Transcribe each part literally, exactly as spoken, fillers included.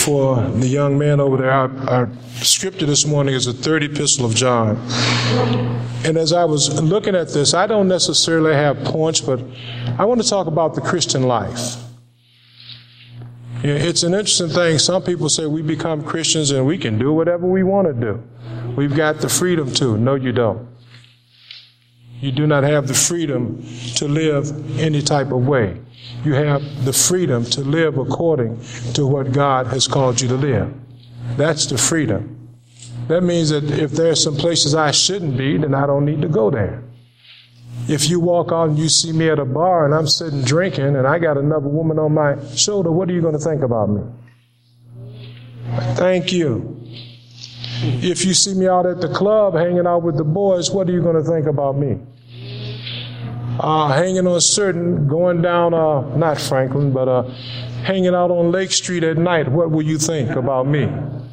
for the young man over there. Our, our scripture this morning is the third epistle of John. And as I was looking at this, I don't necessarily have points, but I want to talk about the Christian life. It's an interesting thing. Some people say we become Christians and we can do whatever we want to do. We've got the freedom to. No, you don't. You do not have the freedom to live any type of way. You have the freedom to live according to what God has called you to live. That's the freedom. That means that if there are some places I shouldn't be, then I don't need to go there. If you walk out and you see me at a bar and I'm sitting drinking and I got another woman on my shoulder, what are you going to think about me? Thank you. If you see me out at the club hanging out with the boys, what are you going to think about me? Uh, hanging on certain, going down, uh, not Franklin, but uh, hanging out on Lake Street at night, what will you think about me?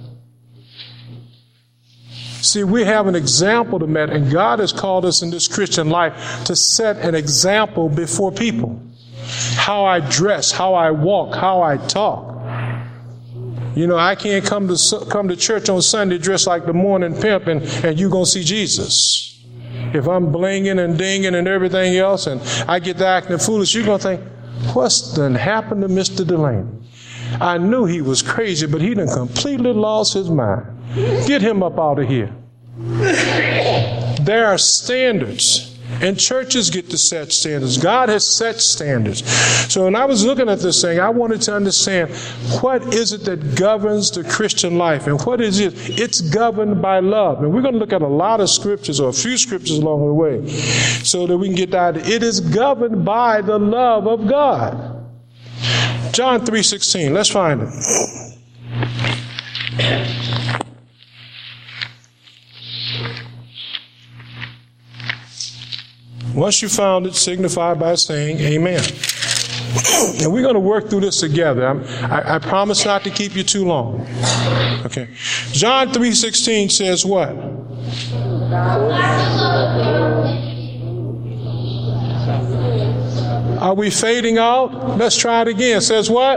See, we have an example to set, and God has called us in this Christian life to set an example before people. How I dress, how I walk, how I talk. You know, I can't come to come to church on Sunday dressed like the morning pimp and, and you're going to see Jesus. If I'm blinging and dinging and everything else and I get to acting foolish, you're going to think, what's done happened to Mister Delaney? I knew he was crazy, but he done completely lost his mind. Get him up out of here. There are standards. And churches get to set standards. God has set standards. So when I was looking at this thing, I wanted to understand what is it that governs the Christian life and what is it? It's governed by love. And we're going to look at a lot of scriptures or a few scriptures along the way so that we can get that. It is governed by the love of God. John three sixteen. Let's find it. Once you found it, signify by saying amen. And we're going to work through this together. I'm, I, I promise not to keep you too long. Okay. John three sixteen says what? Are we fading out? Let's try it again. It says what?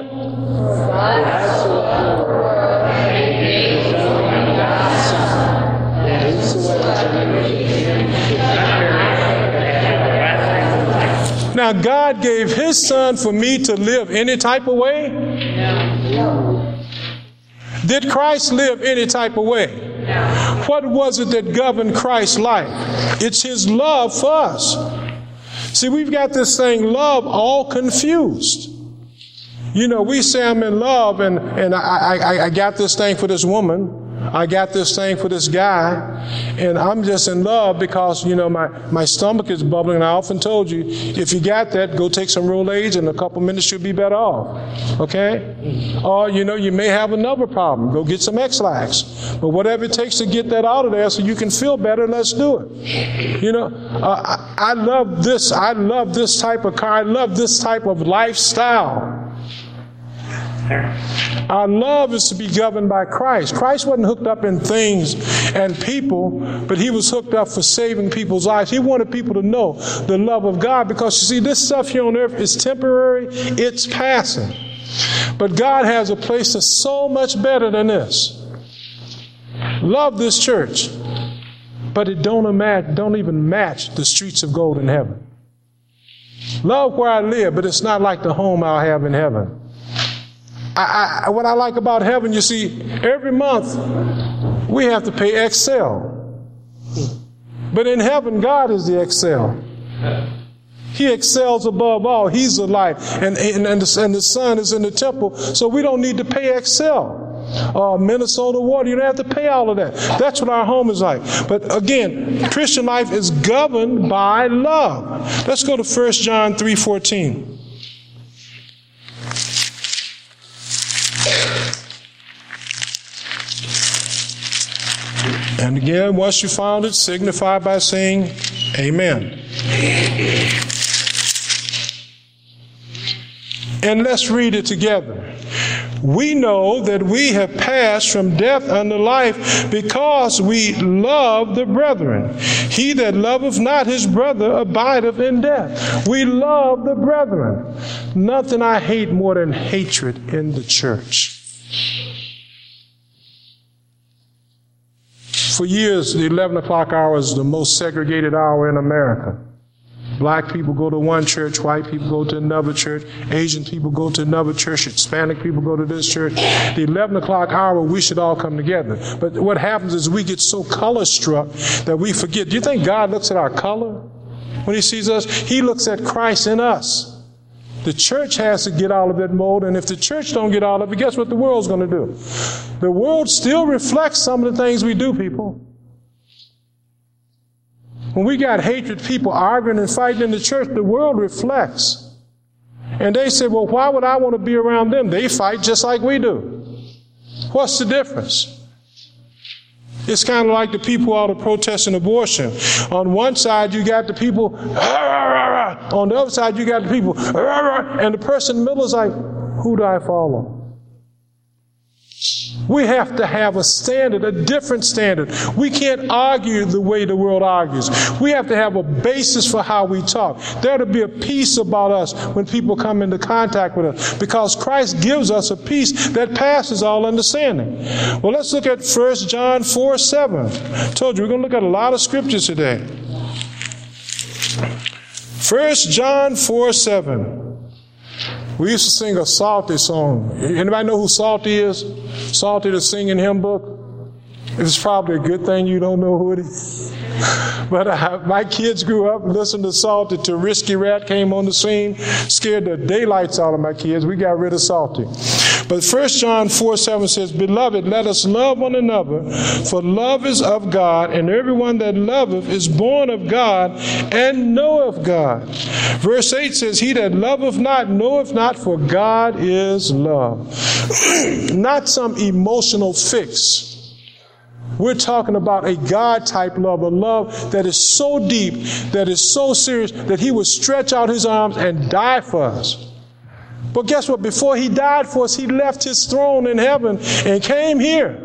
Now, God gave His Son for me to live any type of way? No. Did Christ live any type of way? No. What was it that governed Christ's life? It's His love for us. See, we've got this thing, love, all confused. You know, we say I'm in love and, and I, I, I got this thing for this woman. I got this thing for this guy, and I'm just in love because, you know, my, my stomach is bubbling. And I often told you, if you got that, go take some Rolaids, and in a couple minutes you'll be better off. Okay? Or, you know, you may have another problem. Go get some X-Lax. But whatever it takes to get that out of there so you can feel better, let's do it. You know, uh, I, I love this. I love this type of car. I love this type of lifestyle. Our love is to be governed by Christ. Christ wasn't hooked up in things and people, but He was hooked up for saving people's lives. He wanted people to know the love of God because, you see, this stuff here on earth is temporary. It's passing. But God has a place that's so much better than this. Love this church, but it don't, imagine, don't even match the streets of gold in heaven. Love where I live, but it's not like the home I'll have in heaven. I, I, what I like about heaven, you see, every month we have to pay Excel. But in heaven, God is the Excel. He excels above all. He's the light. And, and, and, the, and the sun is in the temple, so we don't need to pay Excel. Uh, Minnesota water, you don't have to pay all of that. That's what our home is like. But again, Christian life is governed by love. Let's go to First John three fourteen. And again, once you found it, signify by saying amen. And let's read it together. We know that we have passed from death unto life because we love the brethren. He that loveth not his brother abideth in death. We love the brethren. Nothing I hate more than hatred in the church. For years, the eleven o'clock hour is the most segregated hour in America. Black people go to one church, white people go to another church, Asian people go to another church, Hispanic people go to this church. The eleven o'clock hour, we should all come together. But what happens is we get so color struck that we forget. Do you think God looks at our color when he sees us? He looks at Christ in us. The church has to get out of that mold, and if the church don't get out of it, guess what the world's going to do? The world still reflects some of the things we do, people. When we got hatred, people arguing and fighting in the church, the world reflects. And they say, well, why would I want to be around them? They fight just like we do. What's the difference? It's kind of like the people out of protesting abortion. On one side, you got the people, on the other side, you got the people, and the person in the middle is like, who do I follow? We have to have a standard, a different standard. We can't argue the way the world argues. We have to have a basis for how we talk. There to be a peace about us when people come into contact with us, because Christ gives us a peace that passes all understanding. Well, let's look at First John four seven. I told you we're going to look at a lot of scriptures today. First John four seven. We used to sing a Psalty song. Anybody know who Psalty is? Psalty, the singing hymn book. It's probably a good thing you don't know who it is. But uh, my kids grew up listening to Psalty till Risky Rat came on the scene, scared the daylights out of my kids. We got rid of Psalty. But First John four seven says, Beloved, let us love one another, for love is of God, and everyone that loveth is born of God and knoweth God. Verse eight says, He that loveth not knoweth not, for God is love. Not some emotional fix. We're talking about a God-type love, a love that is so deep, that is so serious, that he would stretch out his arms and die for us. But guess what? Before he died for us, he left his throne in heaven and came here.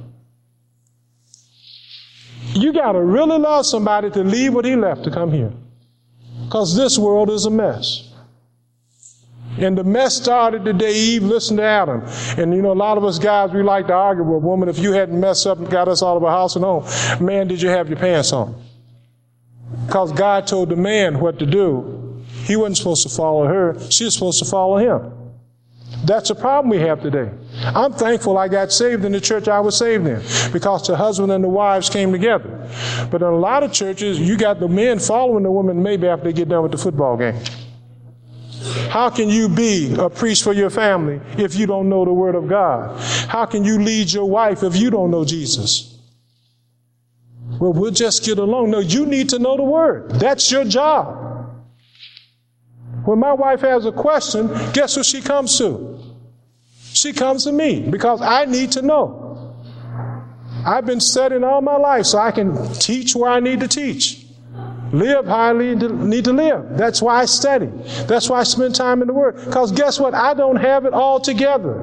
You got to really love somebody to leave what he left to come here. Because this world is a mess. And the mess started the day Eve listened to Adam. And you know, a lot of us guys, we like to argue with a woman. If you hadn't messed up and got us out of our house and home, man, did you have your pants on? Because God told the man what to do. He wasn't supposed to follow her. She was supposed to follow him. That's a problem we have today. I'm thankful I got saved in the church I was saved in, because the husband and the wives came together. But in a lot of churches, you got the men following the women maybe after they get done with the football game. How can you be a priest for your family if you don't know the Word of God? How can you lead your wife if you don't know Jesus? Well, we'll just get along. No, you need to know the Word. That's your job. When my wife has a question, guess who she comes to? She comes to me, because I need to know. I've been studying all my life so I can teach where I need to teach. Live how I need to, need to live. That's why I study. That's why I spend time in the Word. Because guess what? I don't have it all together.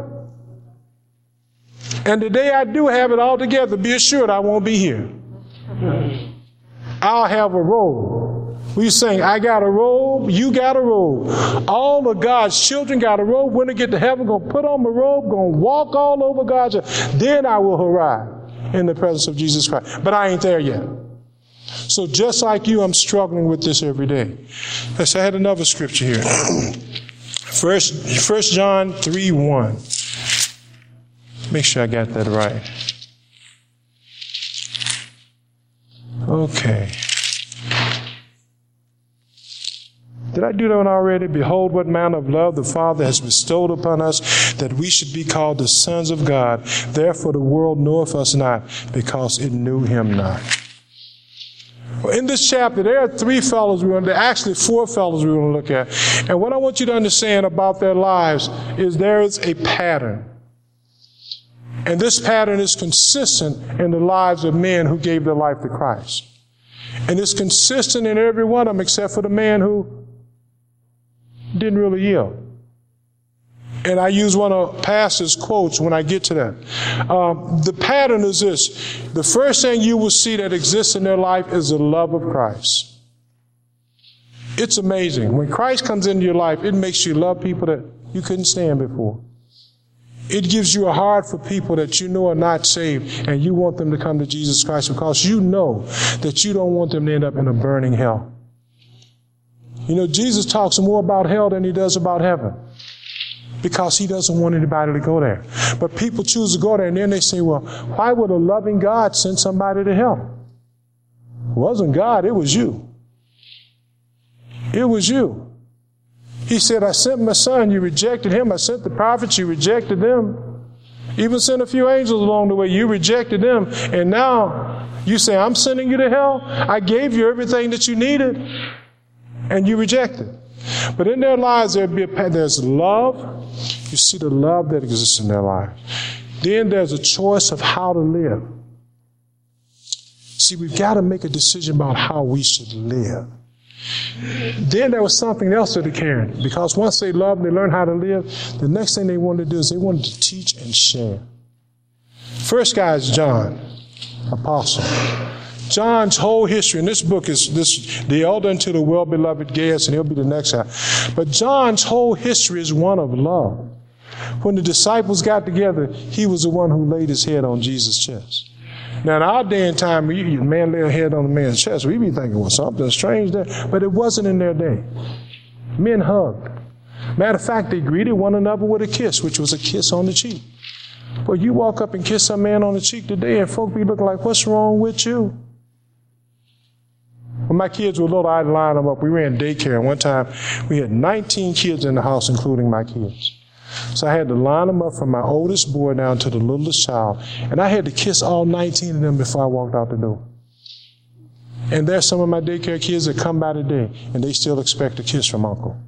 And the day I do have it all together, be assured I won't be here. I'll have a robe. We sing, I got a robe, you got a robe. All of God's children got a robe. When they get to heaven, going to put on my robe, going to walk all over God's earth. Then I will arrive in the presence of Jesus Christ. But I ain't there yet. So just like you, I'm struggling with this every day. Let's, I had another scripture here. First, First John three one. Make sure I got that right. Okay. Did I do that one already? Behold, what manner of love the Father has bestowed upon us, that we should be called the sons of God. Therefore the world knoweth us not, because it knew him not. In this chapter, there are three fellows we want to, actually four fellows we want to look at. And what I want you to understand about their lives is there is a pattern. And this pattern is consistent in the lives of men who gave their life to Christ. And it's consistent in every one of them except for the man who didn't really yield. And I use one of Pastor's quotes when I get to that. Um, the pattern is this. The first thing you will see that exists in their life is the love of Christ. It's amazing. When Christ comes into your life, it makes you love people that you couldn't stand before. It gives you a heart for people that you know are not saved, and you want them to come to Jesus Christ because you know that you don't want them to end up in a burning hell. You know, Jesus talks more about hell than he does about heaven because he doesn't want anybody to go there. But people choose to go there, and then they say, well, why would a loving God send somebody to hell? It wasn't God, it was you. It was you. He said, I sent my son, you rejected him. I sent the prophets, you rejected them. Even sent a few angels along the way, you rejected them. And now you say, I'm sending you to hell? I gave you everything that you needed, and you rejected. But in their lives, there'd be a, there's love. You see the love that exists in their lives. Then there's a choice of how to live. See, we've got to make a decision about how we should live. Then there was something else that they carried. Because once they loved and they learned how to live, the next thing they wanted to do is they wanted to teach and share. First guy is John, apostle. John's whole history, and this book is this the elder unto the well-beloved Gaius, and he'll be the next guy. But John's whole history is one of love. When the disciples got together, he was the one who laid his head on Jesus' chest. Now, in our day and time, a man lay a head on a man's chest. We'd be thinking, well, something strange there. But it wasn't in their day. Men hugged. Matter of fact, they greeted one another with a kiss, which was a kiss on the cheek. Well, you walk up and kiss a man on the cheek today, and folk be looking like, what's wrong with you? When my kids were little, I'd line them up. We ran daycare, and one time we had nineteen kids in the house, including my kids. So I had to line them up from my oldest boy down to the littlest child. And I had to kiss all nineteen of them before I walked out the door. And there's some of my daycare kids that come by today, and they still expect a kiss from Uncle.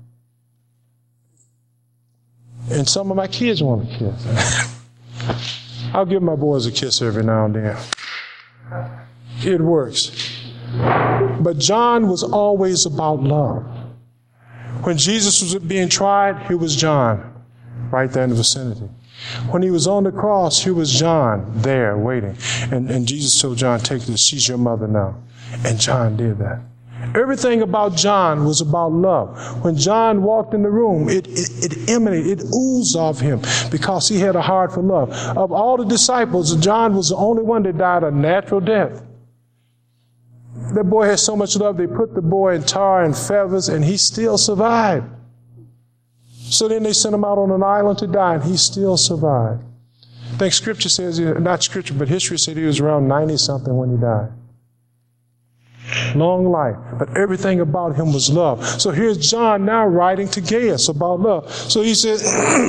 And some of my kids want a kiss. I'll give my boys a kiss every now and then. It works. But John was always about love. When Jesus was being tried, it was John right there in the vicinity. When he was on the cross, here was John there waiting. And, and Jesus told John, take this, she's your mother now. And John did that. Everything about John was about love. When John walked in the room, it, it, it emanated, it oozed off him because he had a heart for love. Of all the disciples, John was the only one that died a natural death. That boy had so much love, they put the boy in tar and feathers, and he still survived. So then they sent him out on an island to die, and he still survived. I think Scripture says, not Scripture, but history said he was around ninety-something when he died. Long life, but everything about him was love. So here's John now writing to Gaius about love. So he says,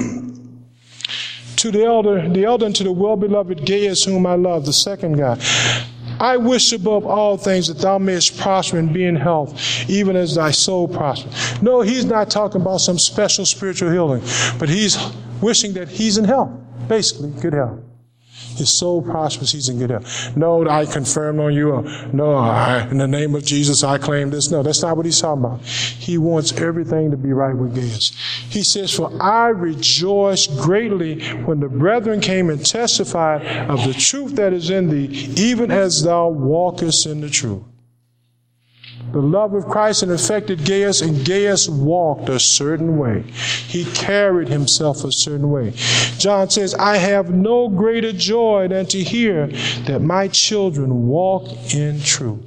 to the elder, the elder and to the well-beloved Gaius, whom I love, the second guy, I wish above all things that thou mayest prosper and be in health, even as thy soul prospers. No, he's not talking about some special spiritual healing, but he's wishing that he's in health, basically, good health. His soul prospers, he's in good health. No, I confirm on you. No, I, in the name of Jesus, I claim this. No, that's not what he's talking about. He wants everything to be right with Gaius. He says, for I rejoiced greatly when the brethren came and testified of the truth that is in thee, even as thou walkest in the truth. The love of Christ had affected Gaius, and Gaius walked a certain way. He carried himself a certain way. John says, I have no greater joy than to hear that my children walk in truth.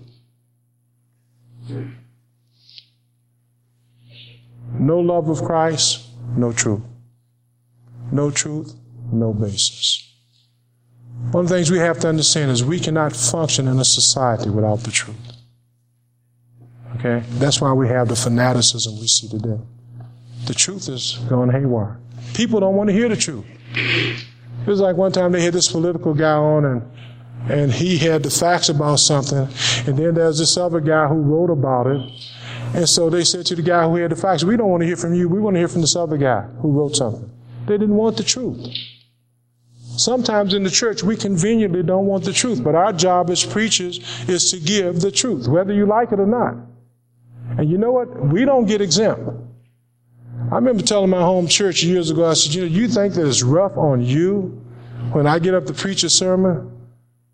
No love of Christ, no truth. No truth, no basis. One of the things we have to understand is we cannot function in a society without the truth. Okay? That's why we have the fanaticism we see today. The truth is going haywire. People don't want to hear the truth. It was like one time they had this political guy on, and and he had the facts about something, and then there's this other guy who wrote about it. And so they said to the guy who had the facts, we don't want to hear from you, we want to hear from this other guy who wrote something. They didn't want the truth. Sometimes in the church, we conveniently don't want the truth, but our job as preachers is to give the truth, whether you like it or not. And you know what? We don't get exempt. I remember telling my home church years ago, I said, you know, you think that it's rough on you when I get up to preach a sermon?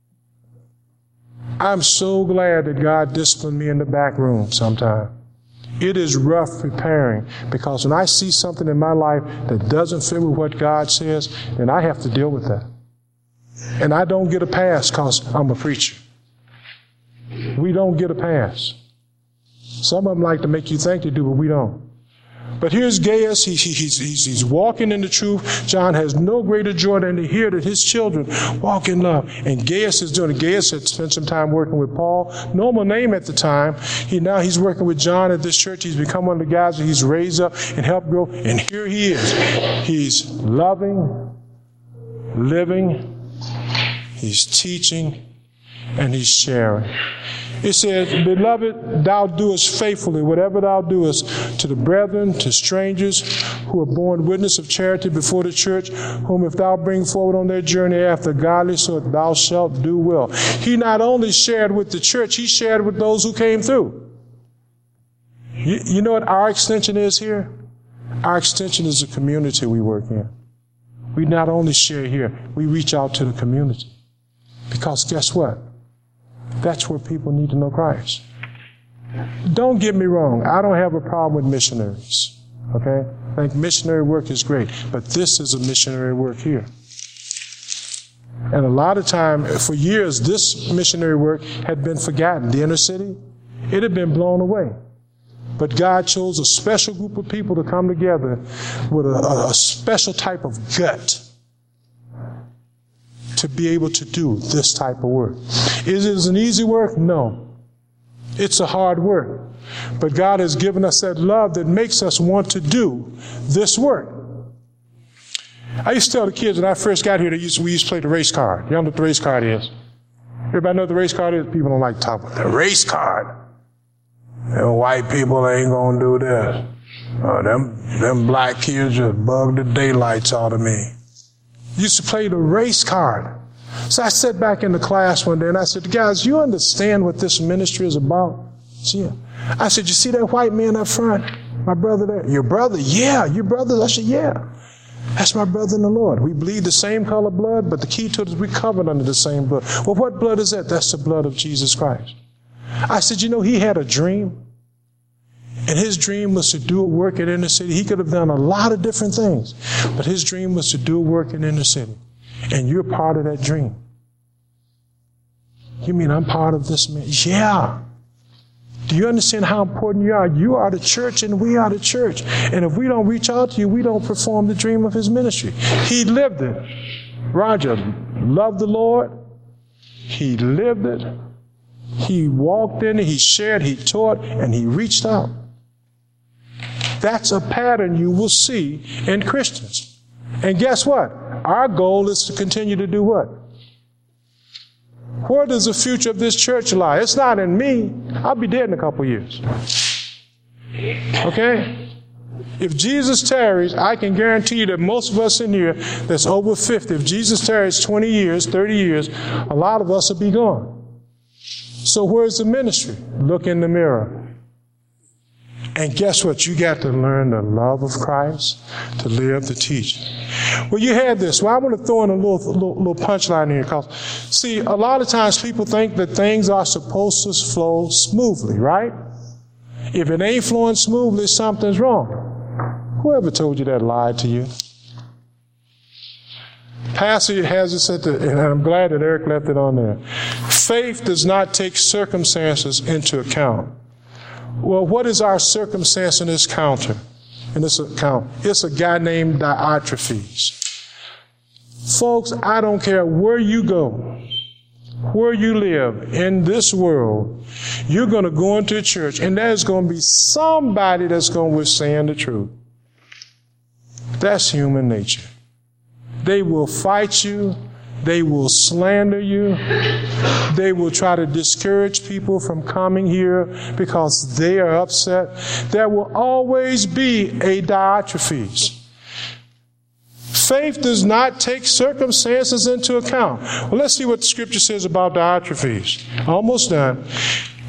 I'm so glad that God disciplined me in the back room sometime. It is rough preparing, because when I see something in my life that doesn't fit with what God says, then I have to deal with that. And I don't get a pass because I'm a preacher. We don't get a pass. Some of them like to make you think they do, but we don't. But here's Gaius. He, he, he's, he's, he's walking in the truth. John has no greater joy than to hear that his children walk in love. And Gaius is doing it. Gaius had spent some time working with Paul. Normal name at the time. He Now he's working with John at this church. He's become one of the guys that he's raised up and helped grow. And here he is. He's loving, living, he's teaching, and he's sharing. It says, Beloved, thou doest faithfully whatever thou doest to the brethren, to strangers who are born witness of charity before the church, whom if thou bring forward on their journey after godly, so that thou shalt do well. He not only shared with the church, he shared with those who came through. You, you know what our extension is here? Our extension is the community we work in. We not only share here, we reach out to the community. Because guess what? That's where people need to know Christ. Don't get me wrong. I don't have a problem with missionaries. Okay? I think missionary work is great. But this is a missionary work here. And a lot of time, for years, this missionary work had been forgotten. The inner city, it had been blown away. But God chose a special group of people to come together with a, a, a special type of gut to be able to do this type of work. Is it an easy work? No. It's a hard work. But God has given us that love that makes us want to do this work. I used to tell the kids when I first got here, they used, we used to play the race card. You know what the race card is? Everybody know what the race card is? People don't like to talk about the race card. Them white people ain't gonna do this. Oh, them, them black kids just bug the daylights out of me. Used to play the race card. So I sat back in the class one day and I said, guys, you understand what this ministry is about? See, I said, you see that white man up front? My brother there? Your brother? Yeah, your brother? I said, yeah. That's my brother in the Lord. We bleed the same color blood, but the key to it is we covered under the same blood. Well, what blood is that? That's the blood of Jesus Christ. I said, you know, he had a dream. And his dream was to do a work in inner city. He could have done a lot of different things, but his dream was to do a work in inner city. And you're part of that dream. You mean I'm part of this man? Yeah. Do you understand how important you are? You are the church and we are the church. And if we don't reach out to you, we don't perform the dream of his ministry. He lived it. Roger loved the Lord. He lived it. He walked in it. He shared. He taught. And he reached out. That's a pattern you will see in Christians. And guess what? Our goal is to continue to do what? Where does the future of this church lie? It's not in me. I'll be dead in a couple years. Okay? If Jesus tarries, I can guarantee you that most of us in here that's over fifty, if Jesus tarries twenty years, thirty years, a lot of us will be gone. So where's the ministry? Look in the mirror. And guess what? You got to learn the love of Christ to live the teaching. Well, you had this. Well, I want to throw in a little, little, little punchline here. Because, see, a lot of times people think that things are supposed to flow smoothly, right? If it ain't flowing smoothly, something's wrong. Whoever told you that lied to you? Pastor has this at the, and I'm glad that Eric left it on there. Faith does not take circumstances into account. Well, what is our circumstance in this counter? In this account? It's a guy named Diotrephes. Folks, I don't care where you go, where you live in this world, you're going to go into a church and there's going to be somebody that's going to withstand the truth. That's human nature. They will fight you. They will slander you. They will try to discourage people from coming here because they are upset. There will always be a Diotrephes. Faith does not take circumstances into account. Well, let's see what the scripture says about Diotrephes. Almost done.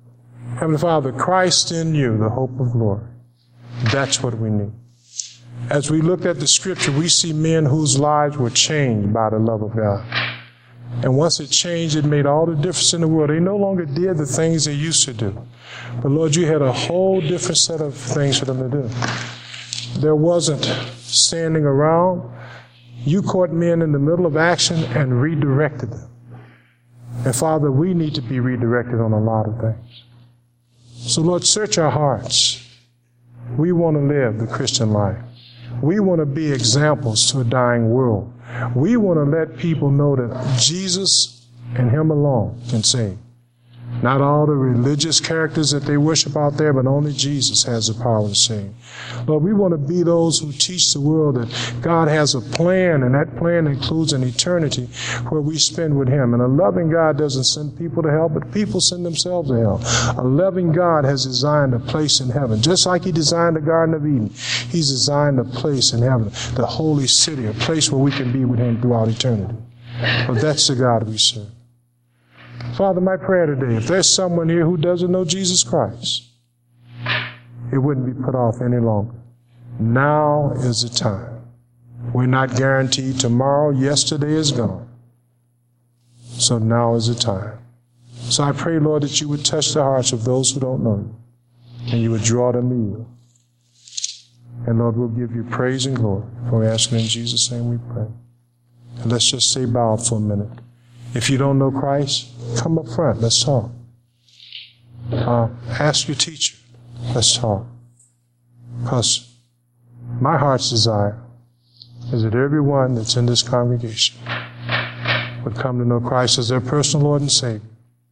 Heavenly Father, Christ in you, the hope of glory. That's what we need. As we look at the scripture, we see men whose lives were changed by the love of God. And once it changed, it made all the difference in the world. They no longer did the things they used to do. But Lord, you had a whole different set of things for them to do. There wasn't standing around. You caught men in the middle of action and redirected them. And Father, we need to be redirected on a lot of things. So Lord, search our hearts. We want to live the Christian life. We want to be examples to a dying world. We want to let people know that Jesus and Him alone can save. Not all the religious characters that they worship out there, but only Jesus has the power to save. Lord, we want to be those who teach the world that God has a plan, and that plan includes an eternity where we spend with Him. And a loving God doesn't send people to hell, but people send themselves to hell. A loving God has designed a place in heaven. Just like He designed the Garden of Eden, He's designed a place in heaven, the holy city, a place where we can be with Him throughout eternity. But that's the God we serve. Father, my prayer today, if there's someone here who doesn't know Jesus Christ, it wouldn't be put off any longer. Now is the time. We're not guaranteed tomorrow. Yesterday is gone. So now is the time. So I pray, Lord, that you would touch the hearts of those who don't know you, and you would draw them to you. And Lord, we'll give you praise and glory. For we ask it in Jesus' name we pray. And let's just stay bowed for a minute. If you don't know Christ, come up front. Let's talk. Uh, ask your teacher. Let's talk. Because my heart's desire is that everyone that's in this congregation would come to know Christ as their personal Lord and Savior.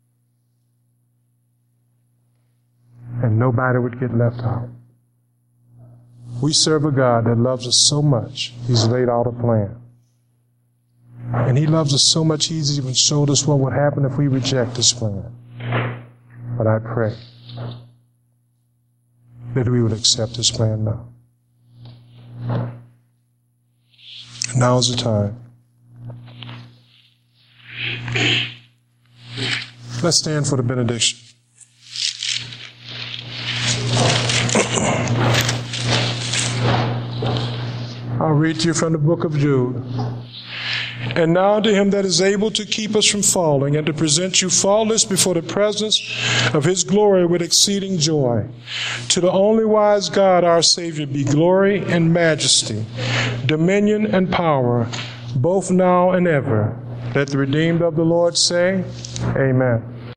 And nobody would get left out. We serve a God that loves us so much, He's laid out a plan. And He loves us so much, He's even showed us what would happen if we reject this plan. But I pray that we would accept this plan now. Now is the time. Let's stand for the benediction. I'll read to you from the book of Jude. And now to Him that is able to keep us from falling and to present you faultless before the presence of His glory with exceeding joy. To the only wise God, our Savior, be glory and majesty, dominion and power, both now and ever. Let the redeemed of the Lord say, Amen.